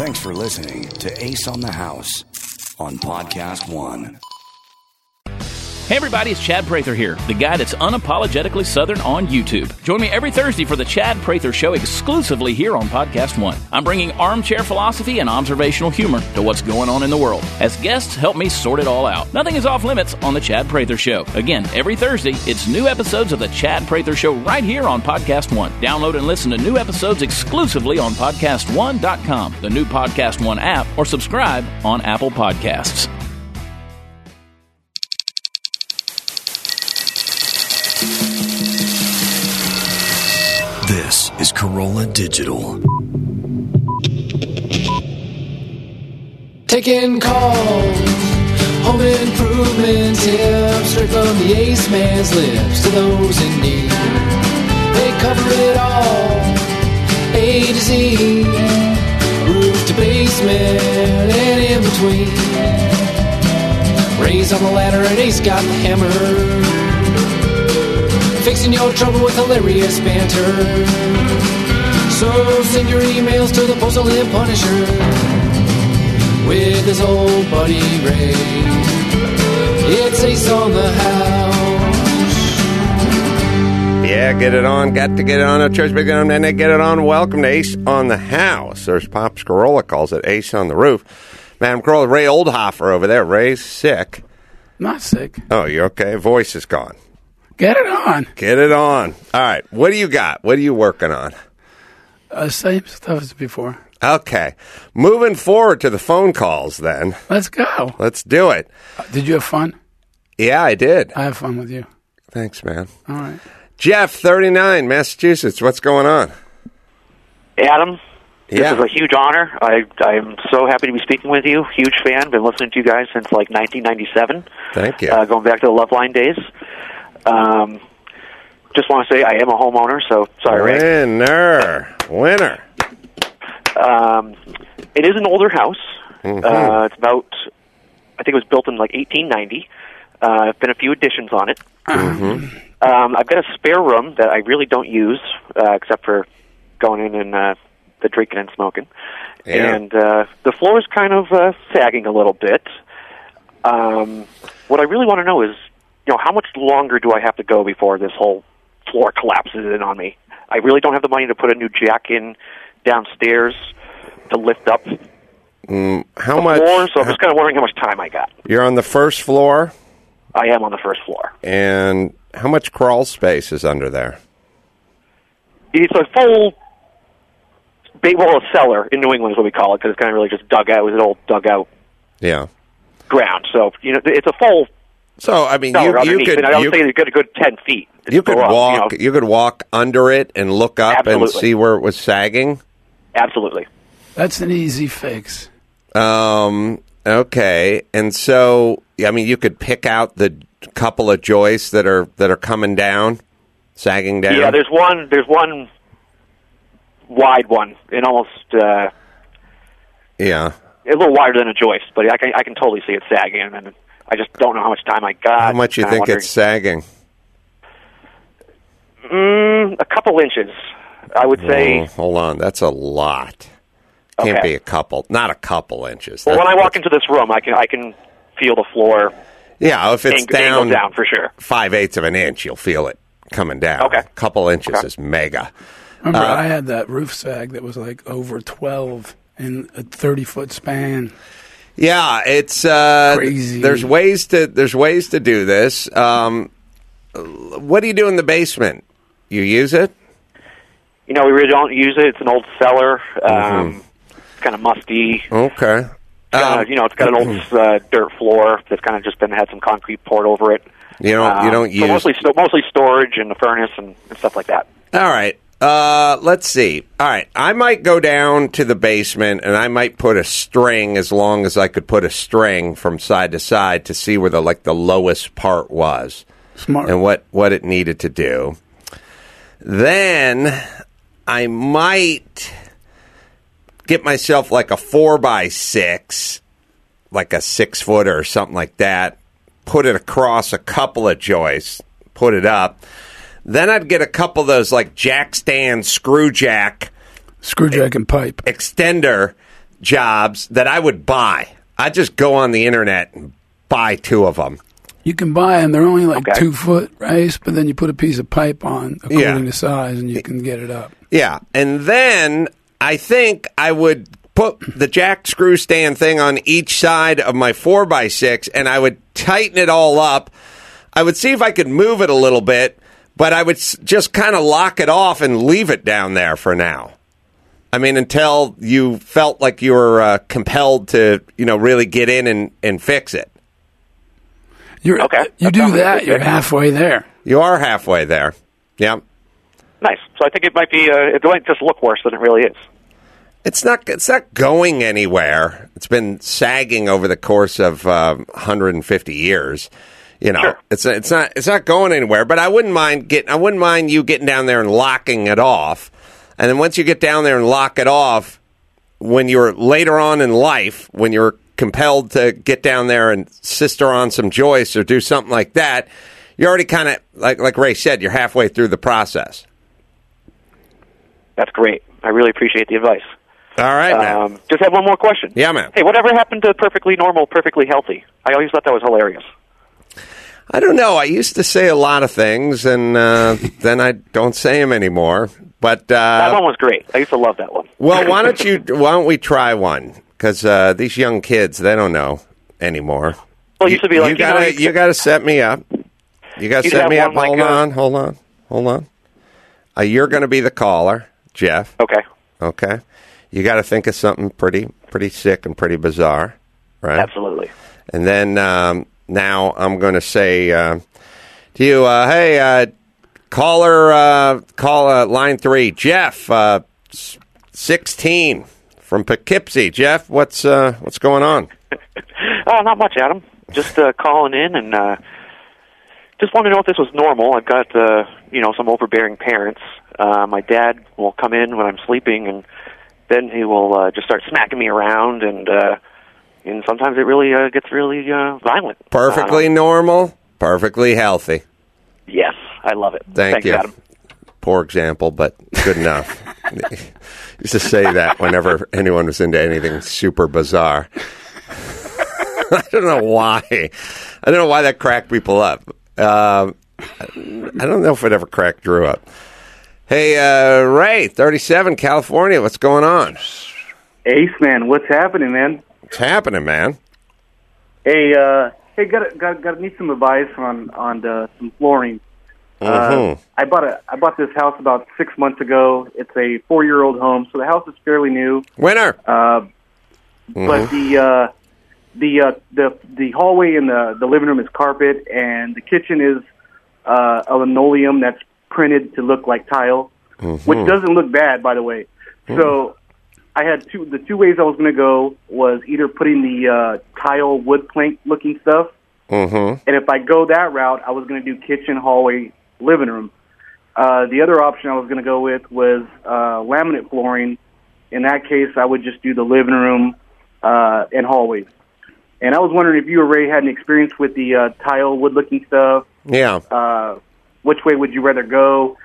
Thanks for listening to Ace on the House on Podcast One. Hey everybody, it's Chad Prather here, the guy that's unapologetically Southern on YouTube. Join me every Thursday for the Chad Prather Show exclusively here on Podcast One. I'm bringing armchair philosophy and observational humor to what's going on in the world. As guests help me sort it all out. Nothing is off limits on the Chad Prather Show. Again, every Thursday, it's new episodes of the Chad Prather Show right here on Podcast One. Download and listen to new episodes exclusively on PodcastOne.com, the new Podcast One app, or subscribe on Apple Podcasts. This is Corolla Digital. Taking calls, home improvement tips, straight from the Ace Man's lips to those in need. They cover it all, A to Z, roof to basement and in between. Ray's on the ladder and Ace got the hammer. Fixing your trouble with hilarious banter. So send your emails to the Postal and Punisher with his old buddy Ray. It's Ace on the House. Yeah, get it on. Got to get it on. No choice but to get it on, and they get it on. Welcome to Ace on the House. There's Pops Corolla calls it Ace on the Roof. Madam Corolla, Ray Oldhofer over there. Ray's sick. Not sick. Oh, you're okay? Voice is gone. Get it on. Get it on. All right. What do you got? What are you working on? Same stuff as before. Okay. Moving forward to the phone calls then. Let's go. Let's do it. Did you have fun? Yeah, I did. I have fun with you. Thanks, man. All right. Jeff, 39, Massachusetts. What's going on? Adam, this Yeah. is a huge honor. I'm so happy to be speaking with you. Huge fan. Been listening to you guys since like 1997. Thank you. Going back to the Loveline days. Just want to say I am a homeowner, so sorry, Ray. Winner. It is an older house. Mm-hmm. It's about, I think it was built in like 1890. Been a few additions on it. Mm-hmm. I've got a spare room that I really don't use, except for going in and the drinking and smoking. Yeah. And the floor is kind of sagging a little bit. What I really want to know is, how much longer do I have to go before this whole floor collapses in on me? I really don't have the money to put a new jack in downstairs to lift up How much? floor, so I'm just kind of wondering how much time I got. You're on the first floor, I am on the first floor. and how much crawl space is under there? It's a full, a cellar in New England is what we call it, because it's kind of really just dug out. It was an old dugout Yeah. ground. So, it's a full So I mean, cellar you underneath, could and I would say it's got a good 10 feet. you could go up, walk you could walk under it and look up and Absolutely. see where it was sagging. Absolutely. That's an easy fix. Okay, and so I mean, you could pick out the couple of joists that are coming down, sagging down. Yeah, there's one wide one, and almost Yeah. a little wider than a joist, but I can totally see it sagging, and I just don't know how much time I got. How much you Kinda think it's sagging? a couple inches, I would say. Oh, hold on, that's a lot. Can't Okay. be a couple, not a couple inches. Well, when I That's- walk into this room, I can feel the floor yeah, if it's angle down for sure. 5/8 of an inch, you'll feel it coming down. Okay. A couple inches Okay. is mega. Remember, I had that roof sag that was like over 12 in a 30-foot span. Yeah, it's Crazy. There's ways to do this. What do you do in the basement? You use it? We really don't use it. It's an old cellar. It's kind of musty. Okay. It's got an old dirt floor that's kind of just had some concrete poured over it. You don't use. So mostly storage and the furnace and stuff like that. All right. Let's see. All right. I might go down to the basement and I might put a string, as long as I could put a string from side to side, to see where the lowest part was. Smart. And what it needed to do. Then I might get myself like a 4x6, like a 6-footer or something like that, put it across a couple of joists, put it up. Then I'd get a couple of those like jack stand, screw jack and pipe. extender jobs that I would buy. I'd just go on the internet and buy 2 of them. You can buy them. They're only like Okay. 2 foot, right? But then you put a piece of pipe on according to size, and you can get it up. Yeah, and then I think I would put the jack screw stand thing on each side of my 4x6, and I would tighten it all up. I would see if I could move it a little bit, but I would just kind of lock it off and leave it down there for now. I mean, until you felt like you were compelled to, really get in and fix it. Okay. You That do sounds like a that, good you're fix. halfway there. You are halfway there. Yeah. Nice. So I think it might be. It might just look worse than it really is. It's not going anywhere. It's been sagging over the course of 150 years. Sure. It's not going anywhere. But I wouldn't mind you getting down there and locking it off. And then once you get down there and lock it off, when you're later on in life, when you're compelled to get down there and sister on some joists or do something like that, you're already kind of like Ray said, you're halfway through the process. That's great. I really appreciate the advice. All right, man. Just have one more question. Yeah, man. Hey, whatever happened to perfectly normal, perfectly healthy? I always thought that was hilarious. I don't know. I used to say a lot of things, and then I don't say them anymore. But That one was great. I used to love that one. well, why don't we try one? Because these young kids, they don't know anymore. Well, it used to be like, you gotta set me up. You gotta You'd set have me up. one like, Hold on. You're gonna be the caller, Jeff. Okay. You got to think of something pretty sick and pretty bizarre, right? Absolutely. And then now I'm going to say to you, hey, call line 3, Jeff, 16 from Poughkeepsie. Jeff, what's going on? Not much, Adam. Just calling in and just want to know if this was normal. I've got some overbearing parents. My dad will come in when I'm sleeping, and then he will just start smacking me around, and sometimes it really gets really violent. Perfectly normal, perfectly healthy. Yes, I love it. Thanks, you, Adam. Poor example, but good enough. Used to say that whenever anyone was into anything super bizarre. I don't know why. I don't know why that cracked people up. I don't know if it ever cracked Drew up. Hey, Ray, 37, California. What's going on? Ace, man, what's happening, man? What's happening, man? Hey, got need some advice on some flooring. Mm-hmm. I bought this house about 6 months ago. It's a 4-year-old home, so the house is fairly new. Winner. But the hallway and the living room is carpet, and the kitchen is a linoleum that's printed to look like tile, which doesn't look bad, by the way. So I had the two ways I was going to go was either putting the tile wood plank looking stuff, and if I go that route, I was going to do kitchen, hallway, living room. The other option I was going to go with was laminate flooring. In that case, I would just do the living room and hallways. And I was wondering if you or Ray had any experience with the tile wood looking stuff. Yeah. Which way would you rather go?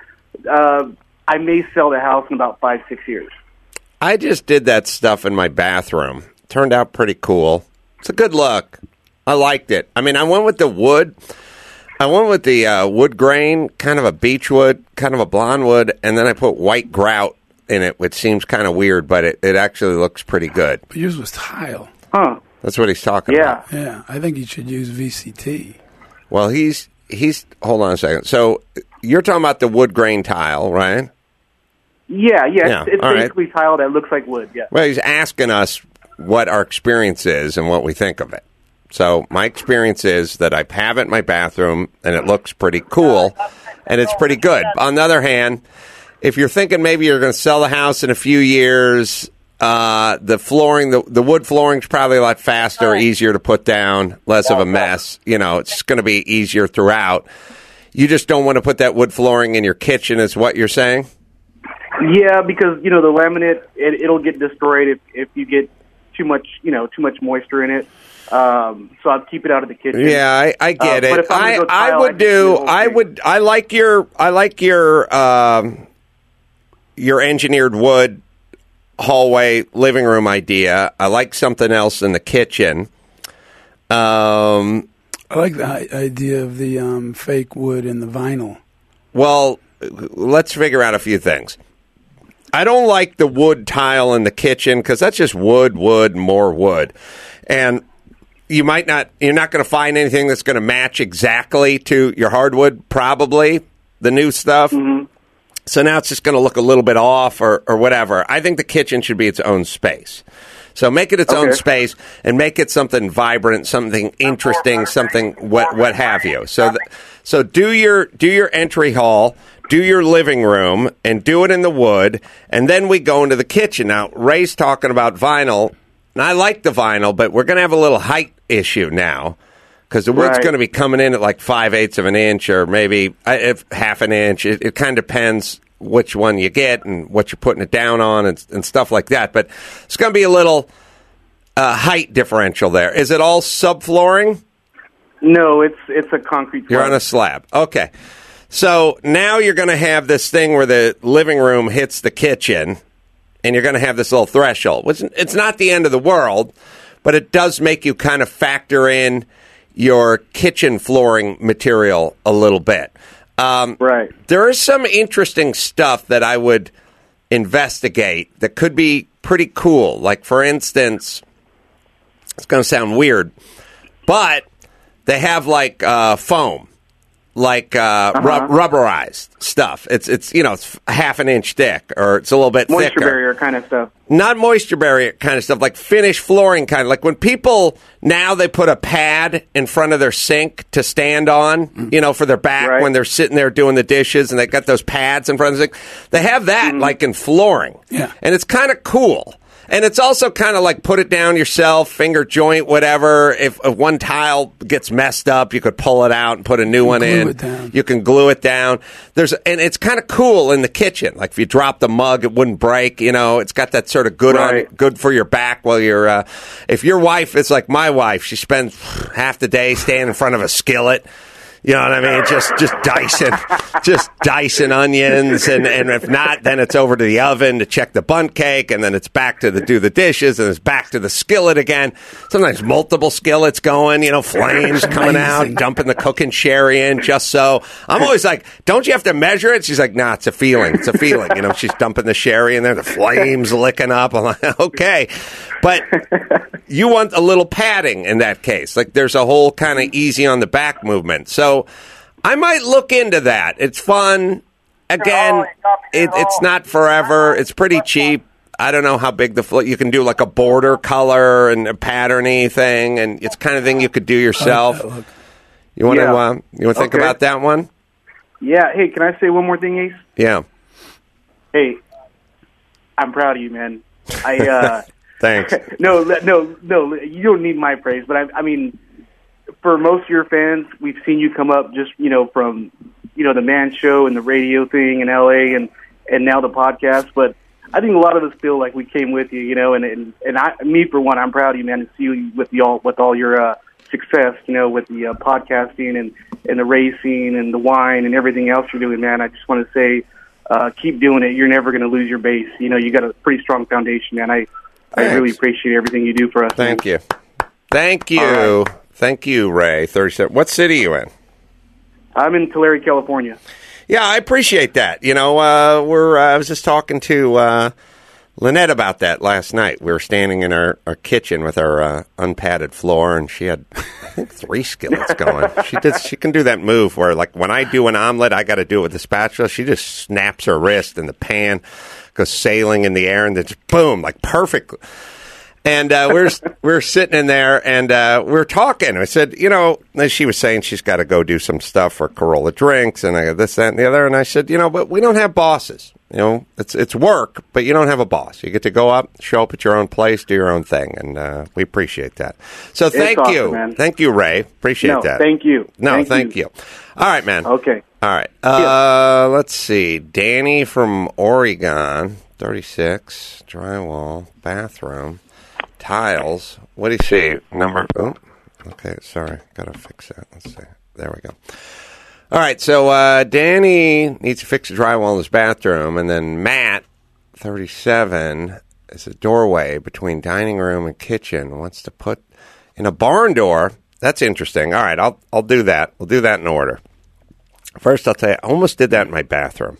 I may sell the house in about 5-6 years. I just did that stuff in my bathroom. Turned out pretty cool. It's a good look. I liked it. I mean, I went with the wood. I went with the wood grain, kind of a beech wood, kind of a blonde wood, and then I put white grout in it, which seems kind of weird, but it actually looks pretty good. But yours was tile. Huh. That's what he's talking about. Yeah, I think you should use VCT. Well, he's hold on a second. So you're talking about the wood grain tile, right? Yeah. It's all basically tile that looks like wood, yeah. Well, he's asking us what our experience is and what we think of it. So my experience is that I have it in my bathroom, and it looks pretty cool, and it's pretty good. On the other hand, if you're thinking maybe you're going to sell the house in a few years, the flooring, the wood flooring is probably a lot faster, easier to put down, less of a mess. It's going to be easier throughout. You just don't want to put that wood flooring in your kitchen, is what you're saying? Yeah, because the laminate it'll get destroyed if you get too much moisture in it. So I'd keep it out of the kitchen. Yeah, I get it. But if I'm gonna go tile, I would do. I like your engineered wood hallway living room idea. I like something else in the kitchen. I like the idea of the fake wood and the vinyl. Well, let's figure out a few things. I don't like the wood tile in the kitchen because that's just wood, more wood. And you're not going to find anything that's going to match exactly to your hardwood, probably, the new stuff. Mm-hmm. So now it's just going to look a little bit off or whatever. I think the kitchen should be its own space. So make it its own space and make it something vibrant, something interesting, something what have you. So do your entry hall, do your living room, and do it in the wood, and then we go into the kitchen. Now, Ray's talking about vinyl, and I like the vinyl, but we're going to have a little height issue now. Because the wood's going to be coming in at like 5/8 of an inch or maybe half an inch. It kind of depends which one you get and what you're putting it down on and stuff like that. But it's going to be a little height differential there. Is it all subflooring? No, it's a concrete slab. You're on a slab. Okay. So now you're going to have this thing where the living room hits the kitchen, and you're going to have this little threshold. It's not the end of the world, but it does make you kind of factor in your kitchen flooring material a little bit. Right. There is some interesting stuff that I would investigate that could be pretty cool. Like, for instance, it's going to sound weird, but they have like foam, like rubberized stuff. It's half an inch thick, or it's a little bit moisture thicker. barrier kind of stuff. Not moisture barrier kind of stuff, like finished flooring kind of. Like when people now they put a pad in front of their sink to stand on, for their back when they're sitting there doing the dishes, and they got those pads in front of the sink. They have that like in flooring, and it's kind of cool. And it's also kind of like put it down yourself, finger joint, whatever. If one tile gets messed up, you could pull it out and put a new one in. You can glue it down. And it's kind of cool in the kitchen. Like if you drop the mug, it wouldn't break. It's got that sort of good for your back while you're. If your wife is like my wife, she spends half the day standing in front of a skillet. You know what I mean? Just dicing onions, and if not, then it's over to the oven to check the bundt cake, and then it's back to do the dishes, and it's back to the skillet again. Sometimes multiple skillets going, flames coming out, dumping the cooking sherry in just so. I'm always like, don't you have to measure it? She's like, nah, it's a feeling. It's a feeling. She's dumping the sherry in there, the flames licking up. I'm like, okay. But you want a little padding in that case. Like there's a whole kind of easy on the back movement. So I might look into that. It's fun. Again, it's not forever. It's pretty cheap. I don't know how big you can do like a border color and a patterny thing, and it's kind of thing you could do yourself. You want to think about that one? Yeah. Hey, can I say one more thing, Ace? Yeah. Hey, I'm proud of you, man. Thanks. No, you don't need my praise, but I mean, for most of your fans, we've seen you come up just, from, the Man Show and the radio thing in LA and now the podcast. But I think a lot of us feel like we came with you, and me for one, I'm proud of you, man, to see you with all your success, with the podcasting and the racing and the wine and everything else you're doing, man. I just want to say, keep doing it. You're never going to lose your base. You got a pretty strong foundation, man. I really appreciate everything you do for us. Thank you. All right. Thank you, Ray. 37. What city are you in? I'm in Tulare, California. Yeah, I appreciate that. I was just talking to Lynette about that last night. We were standing in our kitchen with our unpadded floor, and she had, I think, 3 skillets going. She can do that move where, like, when I do an omelet, I got to do it with the spatula. She just snaps her wrist, and the pan goes sailing in the air, and then just boom, like perfect. And we're sitting in there, and we were talking. I said, as she was saying, she's got to go do some stuff for Corolla Drinks, and I got this, that, and the other. And I said, but we don't have bosses. It's work, but you don't have a boss. You get to go up, show up at your own place, do your own thing, and we appreciate that. So thank you. Man. Thank you, Ray. Appreciate that. Thank you. No, thank you. All right, man. Okay. All right. Let's see. Danny from Oregon, 36, drywall, bathroom. Tiles. What do you see? Number. Oh, okay. Sorry. Got to fix that. Let's see. There we go. All right. So Danny needs to fix the drywall in his bathroom, and then Matt, 37, is a doorway between dining room and kitchen. Wants to put in a barn door. That's interesting. All right, I'll do that. We'll do that in order. First, I'll tell you, I almost did that in my bathroom.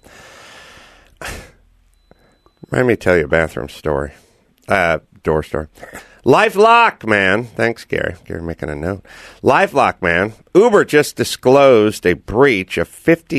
Remind me to tell you a bathroom story. Door story. LifeLock, man. Thanks, Gary. Gary making a note. LifeLock, man. Uber just disclosed a breach of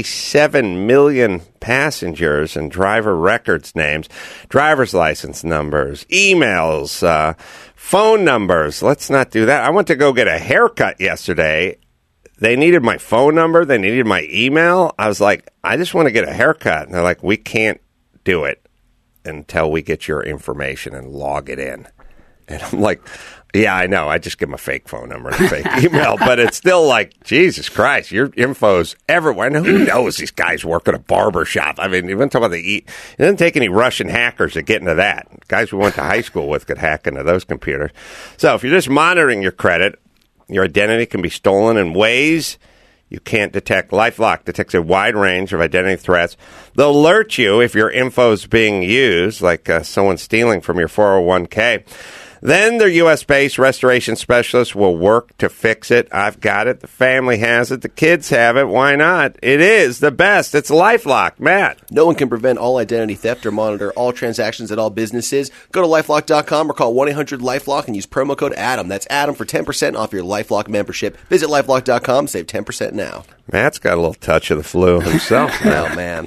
57 million passengers and driver records names, driver's license numbers, emails, phone numbers. Let's not do that. I went to go get a haircut yesterday. They needed my phone number. They needed my email. I was like, I just want to get a haircut. And they're like, we can't do it until we get your information and log it in. And I'm like, yeah, I know. I just give them a fake phone number and a fake email. But it's still like, Jesus Christ, your info's everywhere. And who knows these guys work at a barber shop? I mean, even talk about it doesn't take any Russian hackers to get into that. Guys we went to high school with could hack into those computers. So if you're just monitoring your credit, your identity can be stolen in ways you can't detect. LifeLock detects a wide range of identity threats. They'll alert you if your info is being used, like someone stealing from your 401k. Then their U.S.-based restoration specialists will work to fix it. I've got it. The family has it. The kids have it. Why not? It is the best. It's LifeLock. Matt. No one can prevent all identity theft or monitor all transactions at all businesses. Go to LifeLock.com or call 1-800-LifeLock and use promo code Adam. That's Adam for 10% off your LifeLock membership. Visit LifeLock.com. Save 10% now. Matt's got a little touch of the flu himself. Oh, man.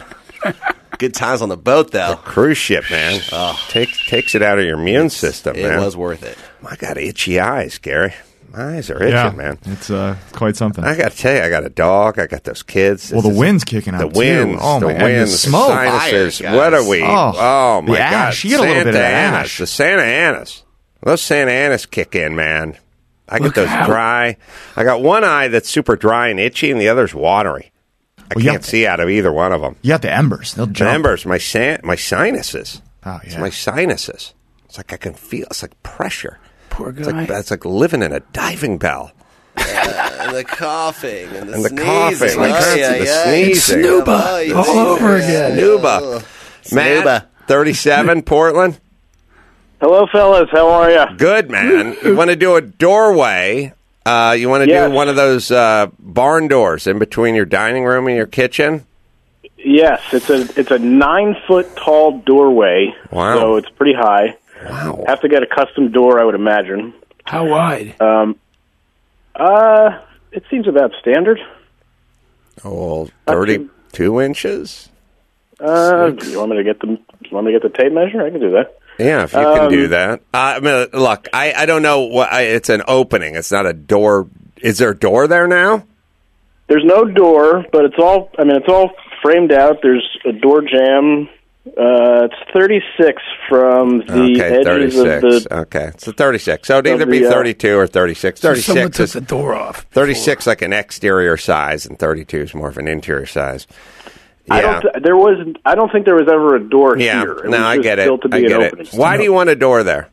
Good times on the boat, though. The cruise ship, man. Oh. Takes it out of your immune system, man. It was worth it. I got itchy eyes, Gary. My eyes are itching, man. It's quite something. I got to tell you, I got a dog. I got those kids. Well, the wind's kicking out, the winds, too. Oh, the my God. winds, The smoke. sinuses. Fire, What are we? Oh my the ash. God. You get a little bit of Santa ash. The Santa Anas. Those Santa Anas kick in, man. I get those dry. I got one eye that's super dry and itchy, and the other's watery. I can't see out of either one of them. You got the embers. They'll jump. The embers, my sinuses. Oh, yeah. It's my sinuses. It's like I can feel. It's like pressure. Poor guy. It's like living in a diving bell. And the coughing and the sneezing. Coughing. The sneezing. Snuba. All over again. Snuba. Matt, 37, Portland. Hello, fellas. How are you? Good, man. You want to do a doorway. You want to do one of those barn doors in between your dining room and your kitchen? Yes, it's a 9-foot tall doorway. Wow. So it's pretty high. Wow. Have to get a custom door, I would imagine. How wide? It seems about standard. Oh, 32 inches? Do you want me to get the tape measure? I can do that. Yeah, if you can do that. I mean, look, I don't know. It's an opening. It's not a door. Is there a door there now? There's no door, but it's all framed out. There's a door jamb. It's 36 from the edges 36. of the... Okay, so 36. So it'd either be 32 or 36. 36 someone took the door off. 36 like an exterior size, and 32 is more of an interior size. Yeah. I don't think there was ever a door here. It was I just get it. built to be I get an it. opening. Why do you want a door there?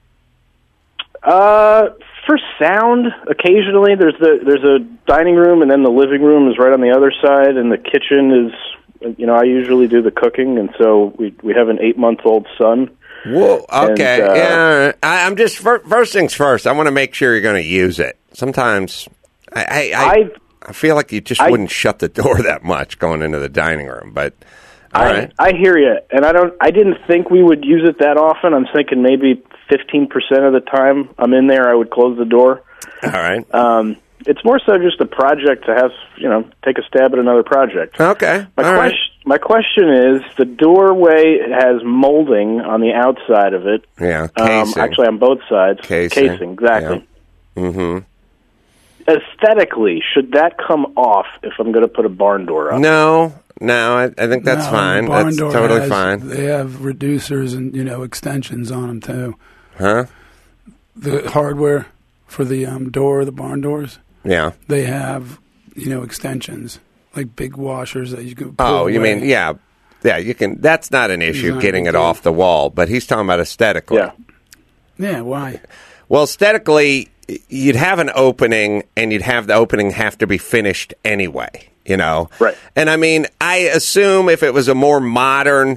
For sound, occasionally there's a dining room, and then the living room is right on the other side, and the kitchen is. I usually do the cooking, and so we have an 8-month-old son. Whoa. Okay. And, I'm just first things first. I want to make sure you're going to use it. Sometimes I feel like you just wouldn't shut the door that much going into the dining room, but all right. I hear you, and I didn't think we would use it that often. I'm thinking maybe 15% of the time I'm in there, I would close the door. All right. It's more so just a project to have, take a stab at another project. Okay. My question is, the doorway has molding on the outside of it. Yeah, casing. Actually, on both sides. Casing, exactly. Yeah. Mm-hmm. Aesthetically, should that come off if I'm going to put a barn door up? No, I think that's fine. Barn That's door totally fine. They have reducers and extensions on them too. Huh? The hardware for the barn doors. Yeah. They have extensions like big washers that you can. Oh, you mean yeah, you can. That's not an issue getting it off the wall, but he's talking about aesthetically. Yeah. Why? Well, aesthetically, you'd have an opening, and you'd have the opening have to be finished anyway. Right. And I mean, I assume if it was a more modern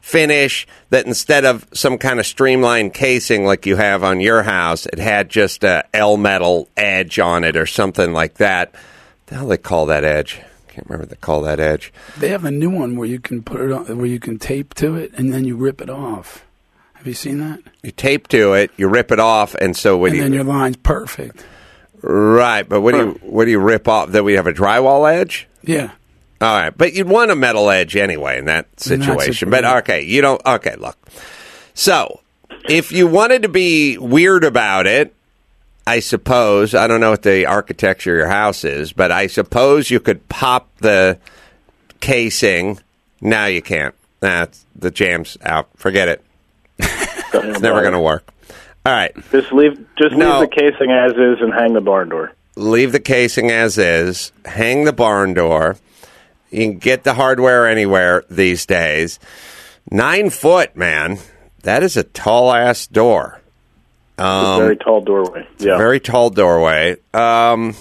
finish that instead of some kind of streamlined casing like you have on your house, it had just a L-metal edge on it or something like that. What the hell they call that edge? Can't remember what they call that edge. They have a new one where you can put it on, where you can tape to it and then you rip it off. Have you seen that? You tape to it, you rip it off, and so what and do you? then your line's perfect. Right, but what do you rip off? That we have a drywall edge? Yeah. All right, but you'd want a metal edge anyway in that situation. But okay, you don't. Okay, look. So if you wanted to be weird about it, I suppose, I don't know what the architecture of your house is, but I suppose you could pop the casing. No, you can't. The jam's out. Forget it. It's never going to work. All right. Just leave the casing as is and hang the barn door. Leave the casing as is. Hang the barn door. You can get the hardware anywhere these days. 9 foot, man. That is a tall-ass door. It's a very tall doorway. Yeah. Very tall doorway. The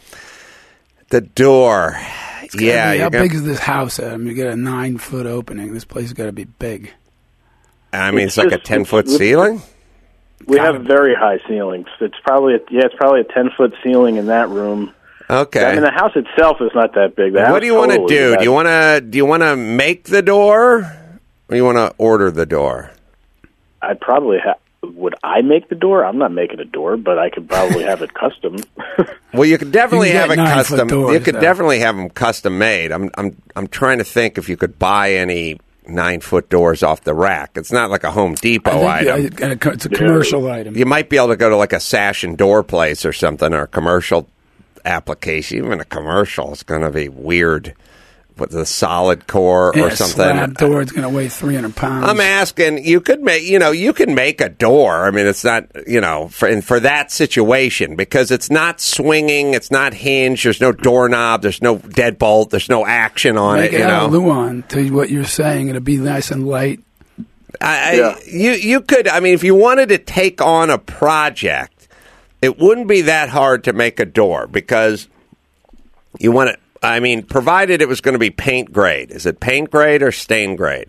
door. How big is this house, Adam? You get a 9 foot opening. This place has got to be big. I mean, it's like a 10-foot ceiling? We have very high ceilings. It's probably a 10-foot ceiling in that room. Okay. I mean, the house itself is not that big. What do you want to do? Do you want to make the door, or do you want to order the door? I'd probably would I make the door? I'm not making a door, but I could probably have it custom. Well, you could definitely have it custom. Doors, you could definitely have them custom made. I'm trying to think if you could buy any 9-foot doors off the rack. It's not like a Home Depot item. It's a commercial item. You might be able to go to like a sash and door place or something, or a commercial application. Even a commercial is going to be weird with the solid core or something. Slab door is going to weigh 300 pounds. I'm asking, you can make a door. I mean, it's not, for that situation, because it's not swinging, it's not hinged, there's no doorknob, there's no deadbolt, there's no action on Make it. Out of Luan, to what you're saying, it'll be nice and light. You could, I mean, if you wanted to take on a project, it wouldn't be that hard to make a door, because you want to, I mean, provided it was going to be paint grade. Is it paint grade or stain grade?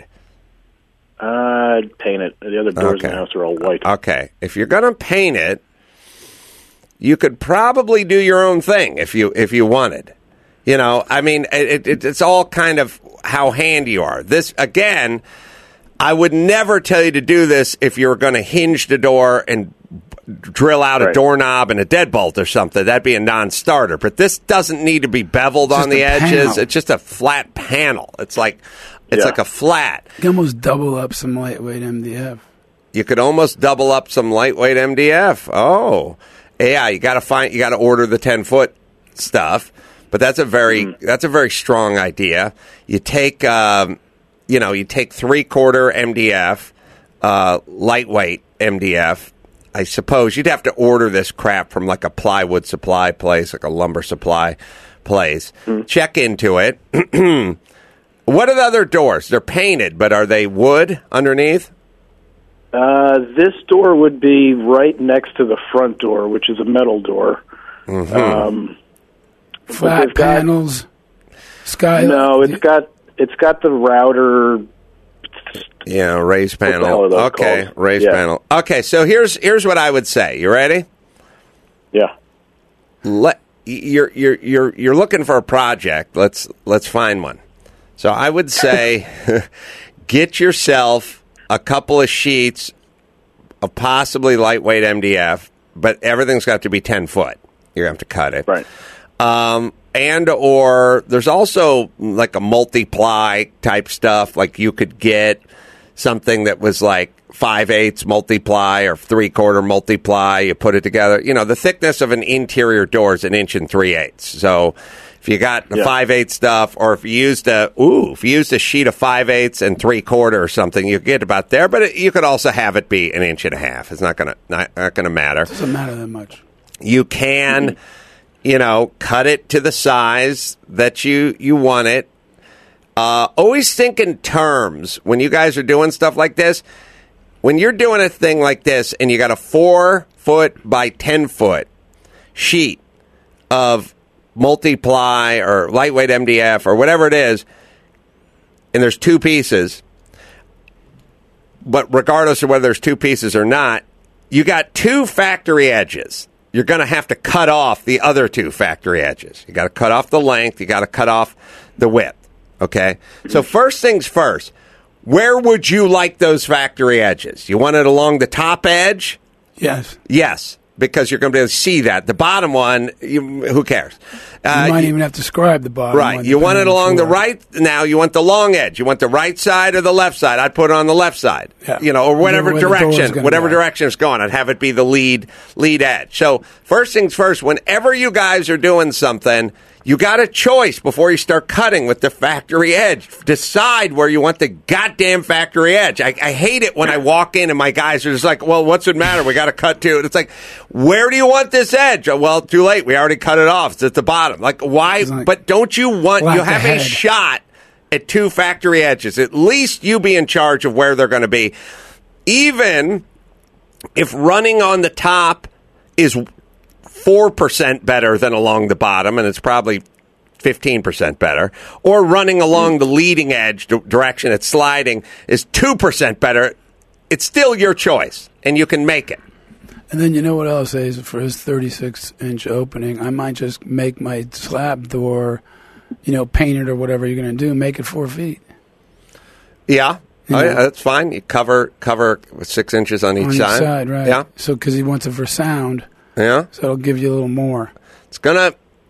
Paint it. The other doors in the house are all white. Okay. If you're going to paint it, you could probably do your own thing if you wanted. I mean, it's all kind of how handy you are. This, again, I would never tell you to do this if you were going to hinge the door and drill out a doorknob and a deadbolt or something. That'd be a non-starter. But this doesn't need to be beveled on the edges. Panel. It's just a flat panel. It's like a flat. You can almost double up some lightweight MDF. You could almost double up some lightweight MDF. Oh, yeah. You got to order the 10-foot stuff. But that's a very strong idea. You take 3/4 MDF, lightweight MDF. I suppose you'd have to order this crap from like a plywood supply place, like a lumber supply place. Check into it. What are the other doors? They're painted, but are they wood underneath? This door would be right next to the front door, which is a metal door. Mm-hmm. Flat panels. Skylight. No, it's got the router. Yeah, raised panel. Okay, called? Raised panel. Okay, so here's what I would say. You ready? Yeah. You're looking for a project. Let's find one. So I would say get yourself a couple of sheets of possibly lightweight MDF, but everything's got to be 10 foot. You're going to have to cut it. Right. And or there's also like a multiply type stuff. Like you could get something that was like 5/8 multiply or 3/4 multiply. You put it together. The thickness of an interior door is 1 3/8 inches. So if you got the 5/8 stuff, or if you used a sheet of 5/8 and 3/4 or something, you get about there. But you could also have it be 1.5 inches. It's not gonna matter. It doesn't matter that much. You can. Cut it to the size that you want it. Always think in terms when you guys are doing stuff like this. When you're doing a thing like this and you got a 4-foot by 10-foot sheet of multiply or lightweight MDF or whatever it is, and there's 2 pieces, but regardless of whether there's two pieces or not, you got two factory edges. You're going to have to cut off the other two factory edges. You got to cut off the length. You got to cut off the width. Okay? So first things first, where would you like those factory edges? You want it along the top edge? Yes. Yes, because you're going to be able to see that. The bottom one, who cares? You might even have to scribe the bottom right. one. You want it depending on along the floor. right. Now you want the long edge. You want the right side or the left side. I'd put it on the left side. Yeah. You know, or whatever Where the door's direction, gonna whatever go. direction it's going. I'd have it be the lead edge. So first things first. Whenever you guys are doing something, you got a choice before you start cutting with the factory edge. Decide where you want the goddamn factory edge. I hate it when I walk in and my guys are just like, well, what's the matter? We got to cut to it. It's like, where do you want this edge? Oh, well, too late. We already cut it off. It's at the bottom. Like, why? Like, but don't you want, you black have a ahead. shot at two factory edges. At least you be in charge of where they're going to be. Even if running on the top is 4% better than along the bottom, and it's probably 15% better, or running along the leading edge direction it's sliding is 2% better, it's still your choice, and you can make it. And then you know what else is for his 36-inch opening? I might just make my slab door, paint it or whatever you're going to do, make it 4 feet. Yeah. You Oh, know? yeah, that's fine. You cover with 6 inches on each On side. each side, right. Yeah. So, because he wants it for sound. Yeah. So it'll give you a little more. It's gonna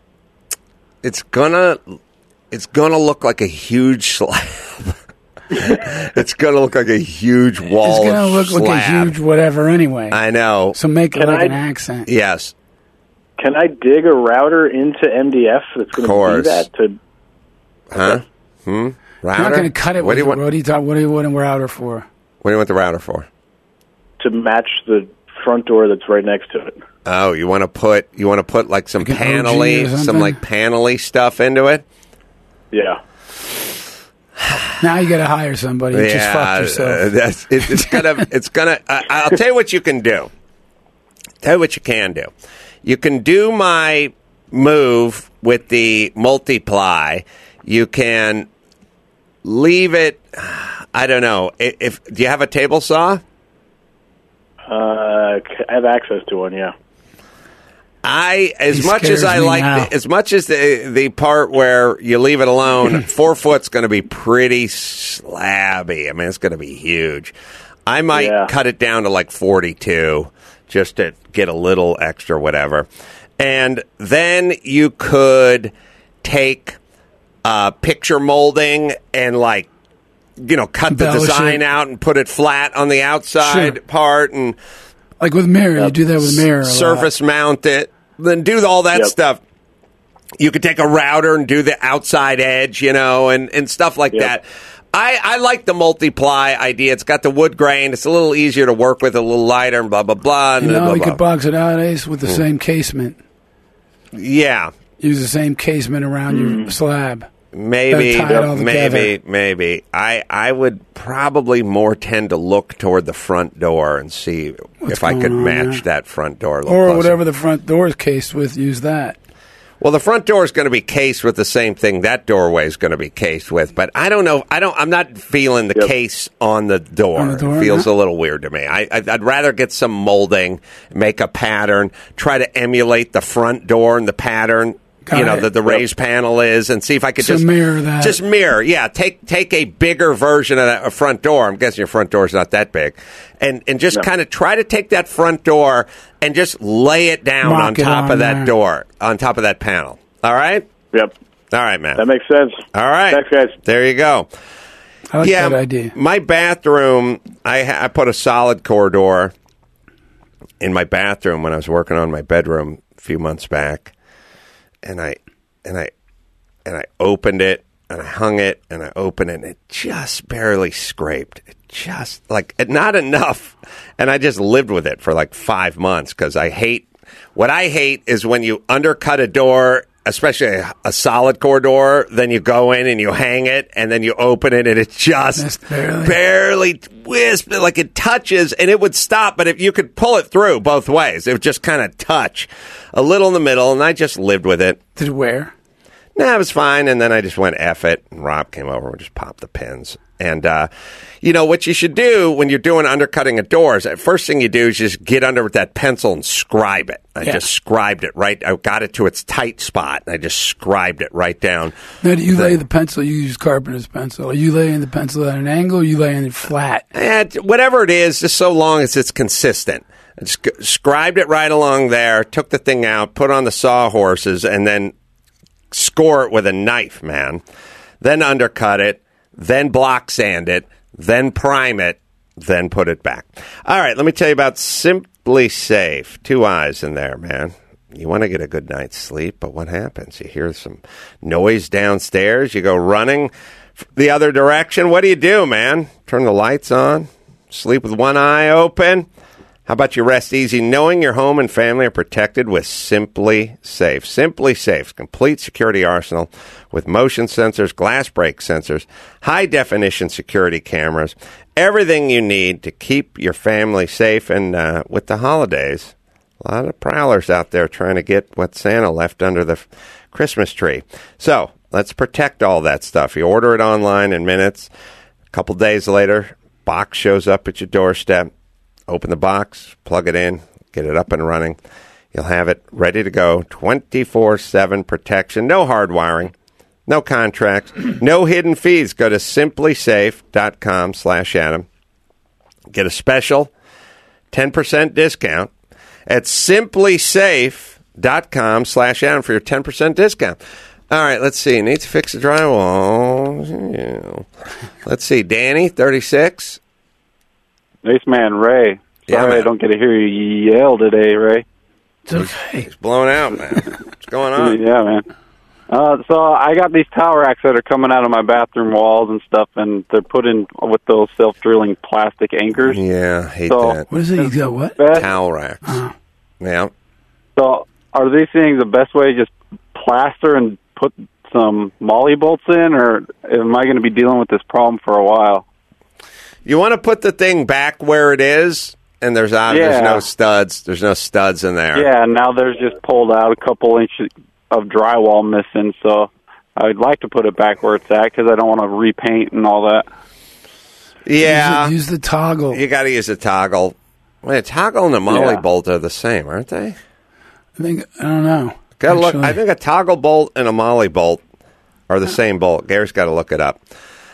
look like a huge slab. It's gonna look like a huge wall. It's going to look slab. like a huge whatever anyway. I know. So make it Can like I- an accent. Yes. Can I dig a router into MDF that's going to course. do that? To Huh? You're Router? not going to cut it What do you with want? what do you want a router for? What do you want the router for? to match the front door that's right next to it. Oh, you want to put like some Like an OG or panelly, some something? like panelly stuff into it? Yeah. Now you got to hire somebody. You just fucked yourself. It's gonna. I'll tell you what you can do. Tell you what you can do. You can do my move with the multiply. You can leave it. I don't know. If do you have a table saw? I have access to one. Yeah. As He much as scares I me like, now. as much as the part where you leave it alone, 4 foot's going to be pretty slabby. I mean, it's going to be huge. I might cut it down to like 42 just to get a little extra whatever. And then you could take picture molding and cut the Embellish design it. out and put it flat on the outside Sure. part and Like with mirror, you do that with mirror. surface mount it, then do all that stuff. You could take a router and do the outside edge, and stuff like that. I like the multiply idea. It's got the wood grain. It's a little easier to work with, a little lighter, and blah, blah, blah. And blah, You blah. could box it out, Ace, with the same casement. Yeah. Use the same casement around your slab. Maybe, Gotta tie it all together. maybe. I would probably more tend to look toward the front door and see if I could going on match there? that front door. A little Or closer. whatever the front door is cased with, use that. Well, the front door is going to be cased with the same thing that doorway is going to be cased with, but I don't know. I'm not feeling the case on the door. On the door, It feels huh? a little weird to me. I'd rather get some molding, make a pattern, try to emulate the front door and the pattern. Got it. The raised panel is, and see if I could So just mirror that. Just mirror, yeah. Take a bigger version of a front door. I'm guessing your front door is not that big, and just kind of try to take that front door and just lay it down Mock on it top on of that there. door, on top of that panel. All right. Yep. All right, man. That makes sense. All right. Thanks, guys. There you go. I like that idea. My bathroom, I put a solid core door in my bathroom when I was working on my bedroom a few months back, and I opened it and I hung it and I opened it and it just barely scraped. It just not enough, and I just lived with it for like 5 months because what I hate is when you undercut a door, especially a solid core door, then you go in and you hang it, and then you open it, and it just barely wisp, like it touches, and it would stop, but if you could pull it through both ways, it would just kind of touch a little in the middle, and I just lived with it. Did it wear? No, it was fine. And then I just went F it. And Rob came over and just popped the pins. And, what you should do when you're doing undercutting of doors, the first thing you do is just get under with that pencil and scribe it. I just scribed it right. I got it to its tight spot, and I just scribed it right down. Now, do you lay the pencil? You use carpenter's pencil. Are you laying the pencil at an angle, or are you laying it flat? Whatever it is, just so long as it's consistent. I just scribed it right along there, took the thing out, put on the sawhorses, and then score it with a knife, man. Then undercut it, then block sand it, then prime it, then put it back. All right, let me tell you about Simply Safe. 2 eyes in there, man. You want to get a good night's sleep, but what happens? You hear some noise downstairs, you go running the other direction. What do, man? Turn the lights on, sleep with one eye open. How about you rest easy knowing your home and family are protected with Simply Safe? Simply Safe's complete security arsenal with motion sensors, glass break sensors, high-definition security cameras, everything you need to keep your family safe. And with the holidays, a lot of prowlers out there trying to get what Santa left under the Christmas tree. So let's protect all that stuff. You order it online in minutes. A couple days later, box shows up at your doorstep. Open the box, plug it in, get it up and running. You'll have it ready to go, 24/7 protection, no hard wiring, no contracts, no hidden fees. Go to simplysafe.com/Adam. Get a special 10% discount at simplysafe.com/Adam for your 10% discount. All right, let's see. Need to fix the drywall. Yeah. Let's see. Danny, 36. Ace Man, Ray. Sorry I don't get to hear you yell today, Ray. It's okay. He's blowing out, man. What's going on? Yeah, man. So I got these towel racks that are coming out of my bathroom walls and stuff, and they're put in with those self-drilling plastic anchors. Yeah, I hate that. What is it? You got what? Towel racks. Yeah. So are these things the best way to just plaster and put some molly bolts in, or am I going to be dealing with this problem for a while? You want to put the thing back where it is, and there's no studs. There's no studs in there. Yeah, now there's just pulled out a couple inches of drywall missing, so I'd like to put it back where it's at because I don't want to repaint and all that. Yeah. Use the toggle. You got to use a toggle. Wait, a toggle and a molly bolt are the same, aren't they? I don't know. Gotta look. I think a toggle bolt and a molly bolt are the same bolt. Gary's got to look it up.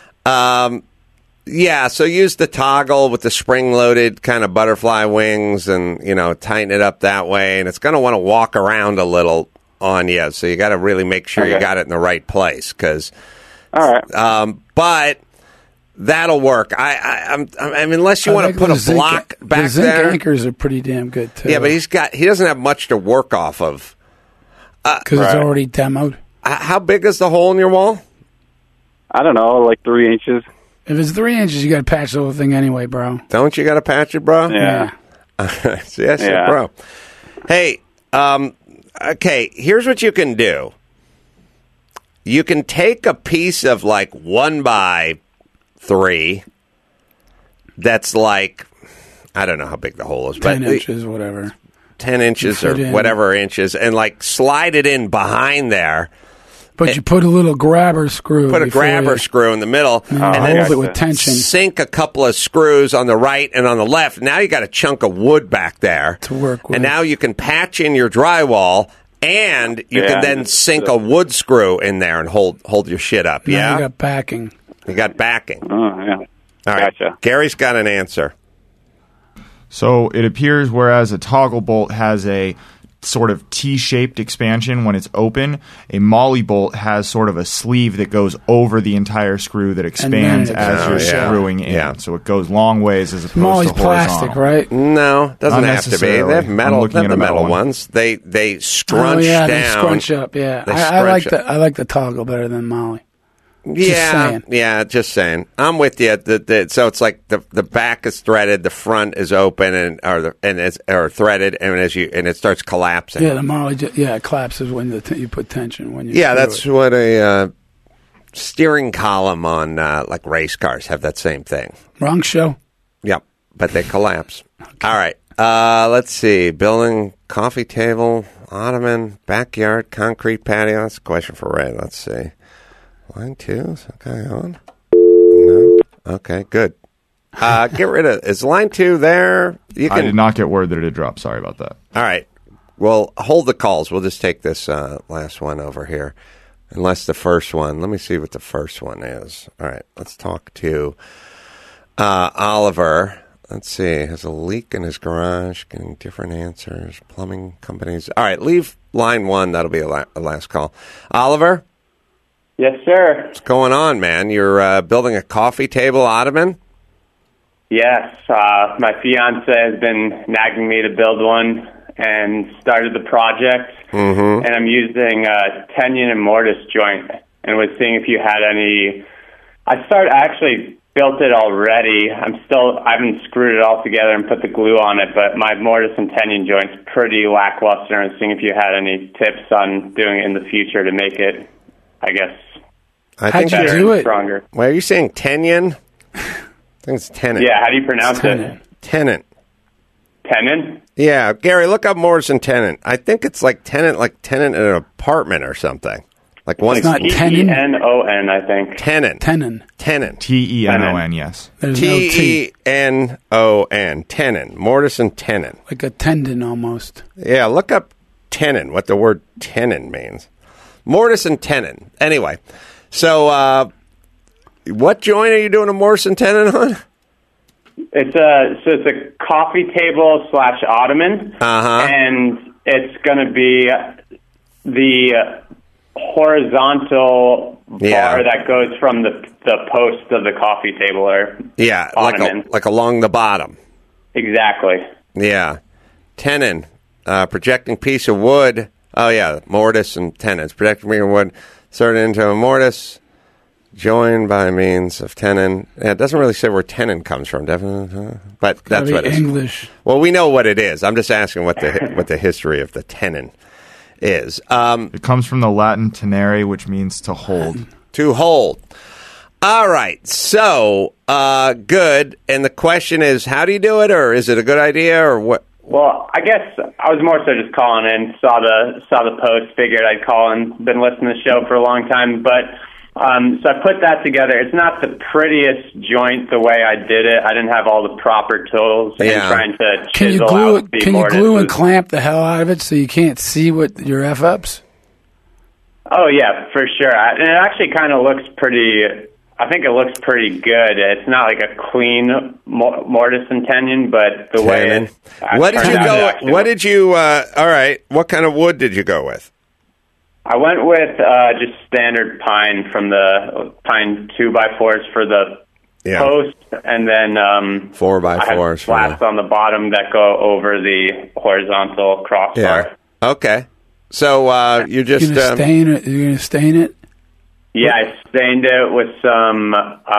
Yeah, so use the toggle with the spring-loaded kind of butterfly wings and, tighten it up that way. And it's going to want to walk around a little on you. So you got to really make sure you got it in the right place. All right. But that'll work. I mean, unless you want to put a block back the zinc there. anchors are pretty damn good, too. Yeah, but he doesn't have much to work off of. Because it's already demoed. How big is the hole in your wall? I don't know, like 3 inches. If it's 3 inches, you got to patch the whole thing anyway, bro. Don't you got to patch it, bro? Yeah. Yes, bro. Hey, okay, here's what you can do. You can take a piece of 1x3 that's I don't know how big the hole is. 10 inches, whatever. 10 inches or whatever inches, and slide it in behind there. But you put a little grabber screw. Put a grabber screw in the middle, and then hold it with tension. Sink a couple of screws on the right and on the left. Now you got a chunk of wood back there to work with. And now you can patch in your drywall, and you can then sink a wood screw in there and hold your shit up. Now you got backing. You got backing. Oh, yeah. All right. Gotcha. Gary's got an answer. So it appears whereas a toggle bolt has a sort of T-shaped expansion when it's open, a molly bolt has sort of a sleeve that goes over the entire screw that expands as you're screwing in. Yeah. So it goes long ways as opposed Molly's to horizontal. plastic, right? No, doesn't Not have to be. necessarily. They have metal. I'm looking at the a metal ones. They scrunch down. They scrunch up. Yeah, I like the toggle better than Molly. Just saying. I'm with you. So it's like the back is threaded, the front is open, or threaded, and it starts collapsing. Yeah, the Molly. It collapses when you put tension. That's what a steering column on race cars have. That same thing. Wrong show. Yep, but they collapse. Okay. All right. Let's see. Building coffee table, ottoman, backyard, concrete patio. That's a question for Ray. Let's see. Line 2, is that guy on? No. Okay, good. Get rid of. Is line 2 there? I did not get word that it had dropped. Sorry about that. All right. Well, hold the calls. We'll just take this last one over here. Unless the first one. Let me see what the first one is. All right. Let's talk to Oliver. Let's see. Has a leak in his garage. Getting different answers. Plumbing companies. All right. Leave line 1. That'll be a last call. Oliver? Yes, sir. What's going on, man? You're building a coffee table ottoman? Yes. My fiance has been nagging me to build one and started the project. Mm-hmm. And I'm using a tenon and mortise joint and was seeing if you had any. I actually built it already. I haven't screwed it all together and put the glue on it, but my mortise and tenon joint's pretty lackluster, and seeing if you had any tips on doing it in the future to make it, I guess, How'd you do it? Stronger. Why are you saying tenon? I think it's tenon. Yeah, how do you pronounce it? Tenon. Tenon? Yeah, Gary, look up mortise and tenon. I think it's like tenon in an apartment or something. Like one. It's not Tenon, I think. Tenon. Tenon. Tenon, yes. There's no T. Tenon. Tenon. Mortise and tenon. Like a tendon almost. Yeah, look up tenon, what the word tenon means. Mortise and tenon. Anyway, so what joint are you doing a mortise and tenon on? It's a coffee table / ottoman, and it's going to be the horizontal bar that goes from the post of the coffee table or ottoman. like along the bottom. Exactly. Yeah, tenon, projecting piece of wood. Oh yeah, mortise and tenons, projecting piece of wood, inserted into a mortise. Joined by means of tenon. Yeah, it doesn't really say where tenon comes from, definitely, but that's what it is. English. Well, we know what it is. I'm just asking what the history of the tenon is. It comes from the Latin tenere, which means to hold. To hold. All right. So good. And the question is, how do you do it, or is it a good idea, or what? Well, I guess I was more so just calling in. Saw the post. Figured I'd call and been listening to the show for a long time, but. So I put that together. It's not the prettiest joint the way I did it. I didn't have all the proper tools and trying to chisel out the Can you glue and clamp the hell out of it so you can't see what your F-ups? Oh, yeah, for sure. And it actually kind of looks pretty... I think it looks pretty good. It's not like a clean mortise and tenon, but the way it... What did you... all right. What kind of wood did you go with? I went with just standard pine from the pine 2x4s for the post, and then 4x4s. Slats on the bottom that go over the horizontal crossbar. Yeah. Okay. So you just you're gonna stain it? Yeah, I stained it with some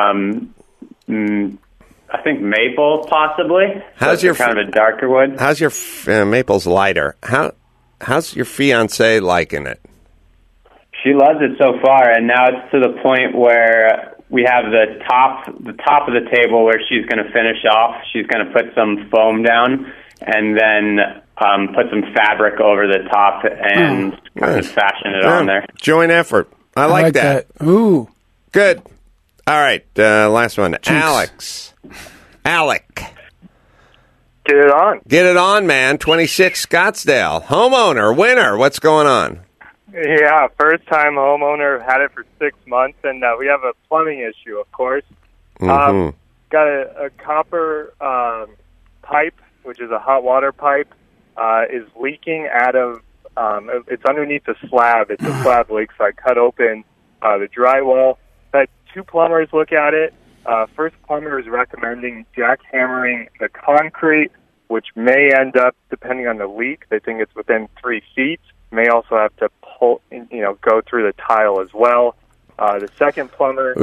I think maple, possibly. How's your kind of a darker wood? How's your maple's lighter? How's your fiance liking it? She loves it so far, and now it's to the point where we have the top of the table where she's going to finish off. She's going to put some foam down and then put some fabric over the top and kind of fashion it on there. Joint effort. I like that. Ooh. Good. All right, last one. Alex. Alec. Get it on. Get it on, man. 26 Scottsdale. Homeowner, winner. What's going on? Yeah, first-time homeowner, had it for 6 months, and we have a plumbing issue, of course. Mm-hmm. Got a copper pipe, which is a hot water pipe, is leaking out of, it's underneath the slab. It's a slab leak, so I cut open the drywall. Had 2 plumbers look at it. First plumber is recommending jackhammering the concrete, which may end up, depending on the leak, they think it's within 3 feet. May also have to pull, go through the tile as well. The second plumber...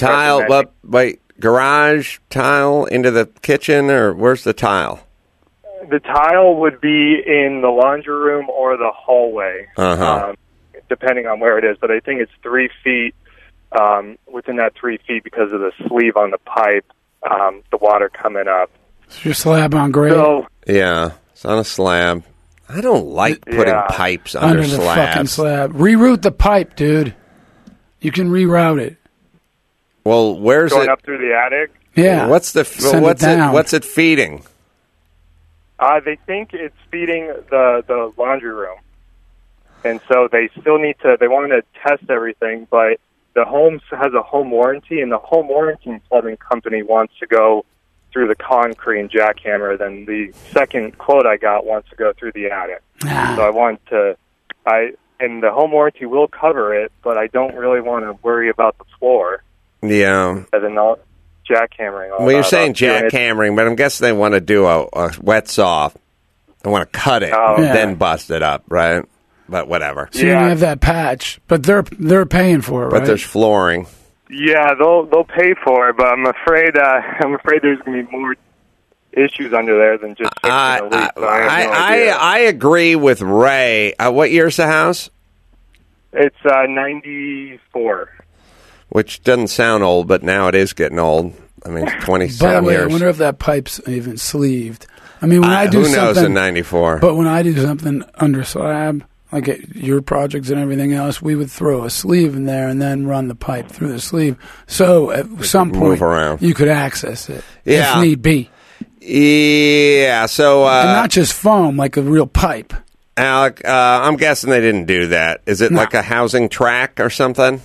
garage tile into the kitchen, or where's the tile? The tile would be in the laundry room or the hallway, depending on where it is. But I think it's 3 feet, within that 3 feet because of the sleeve on the pipe, the water coming up. So your slab on grade? Yeah, it's on a slab. I don't like putting pipes under the slabs. fucking slab. Reroute the pipe, dude. You can reroute it. Well, where's Going it? up through the attic. Yeah. What's it feeding? They think it's feeding the laundry room, and so they still need to. They want to test everything, but the home has a home warranty, and the home warranty plumbing company wants to go through the concrete and jackhammer. Then the second quote I got wants to go through the attic. So I want to. And the home warranty will cover it, but I don't really want to worry about the floor. Yeah. And then all jackhammering. Well, you're saying jackhammering, but I'm guessing they want to do a wet saw. They want to cut it, then bust it up, right? But whatever. So you have that patch, but they're paying for it, right? But there's flooring. Yeah, they'll pay for it, but I'm afraid there's going to be more issues under there than just fixing a leak. So I agree with Ray. What year's the house? It's 94. Which doesn't sound old, but now it is getting old. I mean, it's 27 By the way, years. I wonder if that pipe's even sleeved. I mean, when I do who something... knows in 94? But when I do something under slab, like at your projects and everything else, we would throw a sleeve in there and then run the pipe through the sleeve. So at some point, move around. You could access it Yeah. if need be. Yeah, so... and not just foam, like a real pipe. Alec, I'm guessing they didn't do that. Is it like a housing tract or something?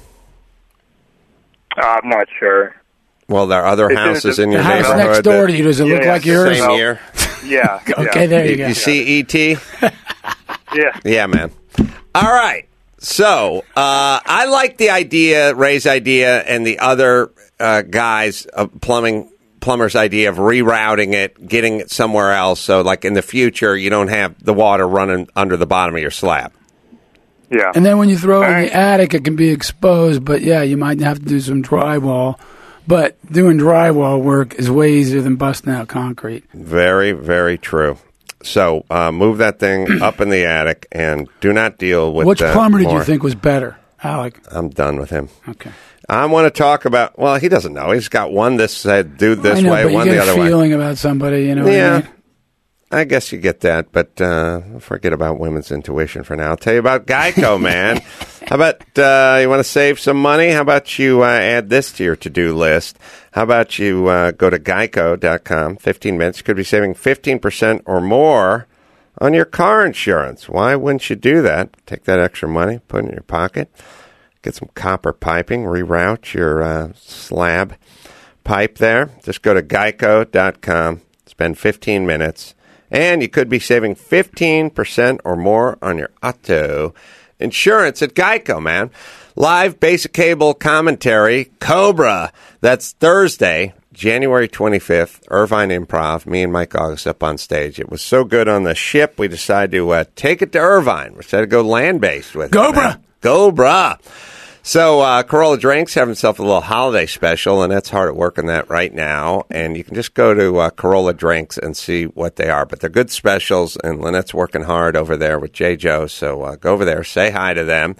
I'm not sure. Well, there are other houses in your the neighborhood. house next door to you, does it look like yours? Same year. Yeah. Okay, there you go. You see E.T.? Yeah. Yeah, man. All right. So, I like the idea, Ray's idea, and the other guys, plumber's idea of rerouting it, getting it somewhere else. So, like in the future, you don't have the water running under the bottom of your slab. Yeah. And then when you throw it in the attic, it can be exposed. But, yeah, you might have to do some drywall. But doing drywall work is way easier than busting out concrete. Very, very true. So, move that thing up in the attic and do not deal with Which plumber did more. you think was better, Alec? I'm done with him. Okay. I want to talk about, well, he doesn't know. He's got one this said, do this I know, way, but one you the get other a way. feeling about somebody, you know what I mean? I guess you get that, but forget about women's intuition for now. I'll tell you about Geico, man. How about you want to save some money? How about you add this to your to-do list? How about you go to geico.com, 15 minutes. You could be saving 15% or more on your car insurance. Why wouldn't you do that? Take that extra money, put it in your pocket, get some copper piping, reroute your slab pipe there. Just go to geico.com, spend 15 minutes. And you could be saving 15% or more on your auto insurance at Geico, man. Live basic cable commentary, Cobra. That's Thursday, January 25th, Irvine Improv. Me and Mike August up on stage. It was so good on the ship, we decided to take it to Irvine. We decided to go land-based with it. Cobra! Cobra! So, Corolla Drinks have himself a little holiday special, and that's hard at work on that right now. And you can just go to Corolla Drinks and see what they are. But they're good specials, and Lynette's working hard over there with J. Joe. So, go over there, say hi to them.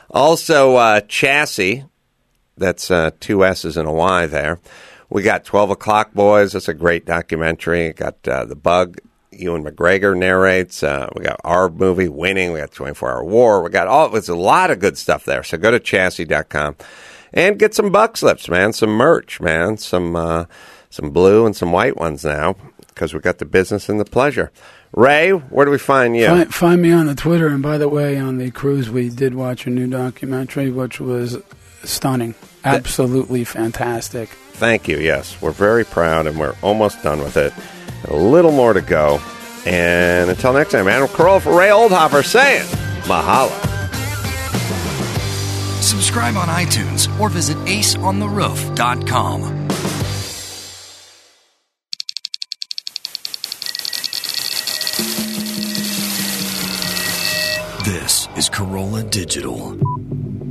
Also, Chassis, that's 2 S's and a Y there. We got 12 O'Clock Boys. That's a great documentary. Got The Bug. Ewan McGregor narrates. We got our movie, Winning. We got 24-Hour War. We got there's a lot of good stuff there. So go to chassis.com and get some buck slips, man. Some merch, man. Some blue and some white ones now because we got the business and the pleasure. Ray, where do we find you? Find me on the Twitter. And by the way, on the cruise, we did watch a new documentary, which was stunning. Absolutely fantastic. Thank you. Yes, we're very proud, and we're almost done with it. A little more to go. And until next time, Adam Carolla for Ray Oldhofer saying mahalo. Subscribe on iTunes or visit aceontheroof.com. This is Corolla Digital.